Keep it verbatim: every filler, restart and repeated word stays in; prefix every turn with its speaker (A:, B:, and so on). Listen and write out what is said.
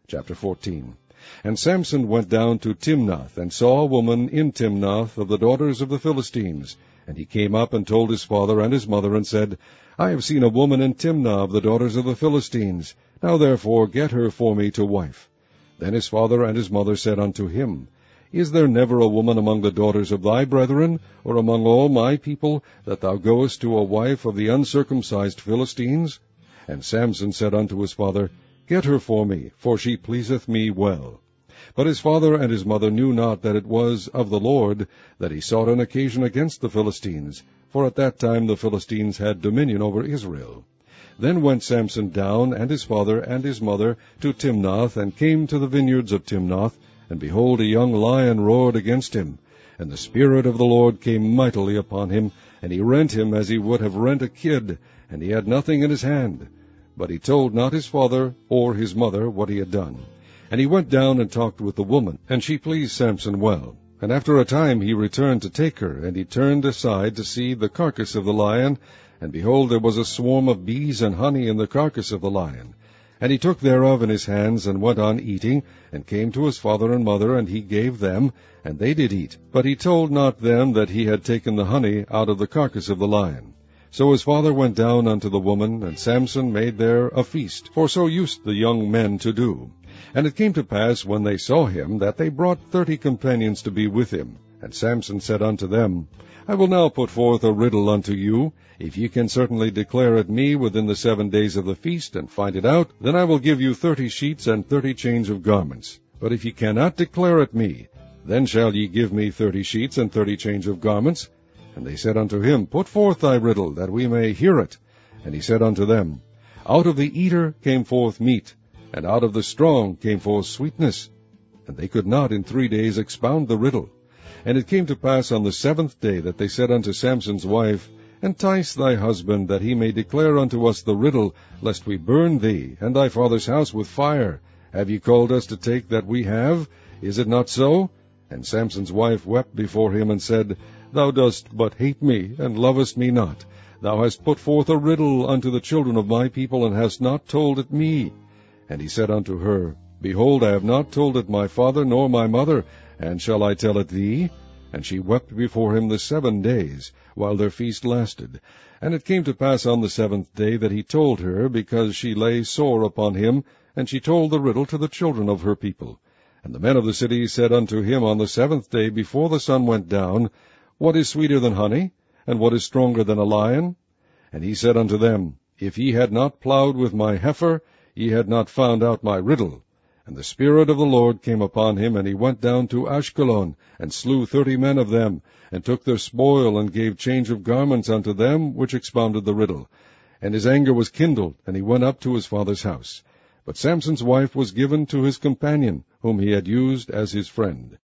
A: Chapter fourteen. And Samson went down to Timnath, and saw a woman in Timnath of the daughters of the Philistines. And he came up and told his father and his mother, and said, I have seen a woman in Timnah of the daughters of the Philistines. Now therefore get her for me to wife. Then his father and his mother said unto him, Is there never a woman among the daughters of thy brethren, or among all my people, that thou goest to a wife of the uncircumcised Philistines? And Samson said unto his father, Get her for me, for she pleaseth me well. But his father and his mother knew not that it was of the Lord that he sought an occasion against the Philistines, for at that time the Philistines had dominion over Israel. Then went Samson down, and his father and his mother, to Timnath, and came to the vineyards of Timnath, and behold, a young lion roared against him. And the Spirit of the Lord came mightily upon him, and he rent him as he would have rent a kid, and he had nothing in his hand. But he told not his father or his mother what he had done. And he went down and talked with the woman, and she pleased Samson well. And after a time he returned to take her, and he turned aside to see the carcass of the lion, and behold, there was a swarm of bees and honey in the carcass of the lion. And he took thereof in his hands, and went on eating, and came to his father and mother, and he gave them, and they did eat. But he told not them that he had taken the honey out of the carcass of the lion. So his father went down unto the woman, and Samson made there a feast, for so used the young men to do. And it came to pass, when they saw him, that they brought thirty companions to be with him. And Samson said unto them, I will now put forth a riddle unto you. If ye can certainly declare it me within the seven days of the feast, and find it out, then I will give you thirty sheets and thirty change of garments. But if ye cannot declare it me, then shall ye give me thirty sheets and thirty change of garments. And they said unto him, Put forth thy riddle, that we may hear it. And he said unto them, Out of the eater came forth meat, and out of the strong came forth sweetness. And they could not in three days expound the riddle. And it came to pass on the seventh day that they said unto Samson's wife, Entice thy husband, that he may declare unto us the riddle, lest we burn thee, and thy father's house with fire. Have ye called us to take that we have? Is it not so? And Samson's wife wept before him, and said, Thou dost but hate me, and lovest me not. Thou hast put forth a riddle unto the children of my people, and hast not told it me. And he said unto her, Behold, I have not told it my father nor my mother, and shall I tell it thee? And she wept before him the seven days, while their feast lasted. And it came to pass on the seventh day that he told her, because she lay sore upon him, and she told the riddle to the children of her people. And the men of the city said unto him on the seventh day, before the sun went down, What is sweeter than honey? And what is stronger than a lion? And he said unto them, If ye had not plowed with my heifer, ye had not found out my riddle. And the Spirit of the Lord came upon him, and he went down to Ashkelon, and slew thirty men of them, and took their spoil, and gave change of garments unto them which expounded the riddle. And his anger was kindled, and he went up to his father's house. But Samson's wife was given to his companion, whom he had used as his friend.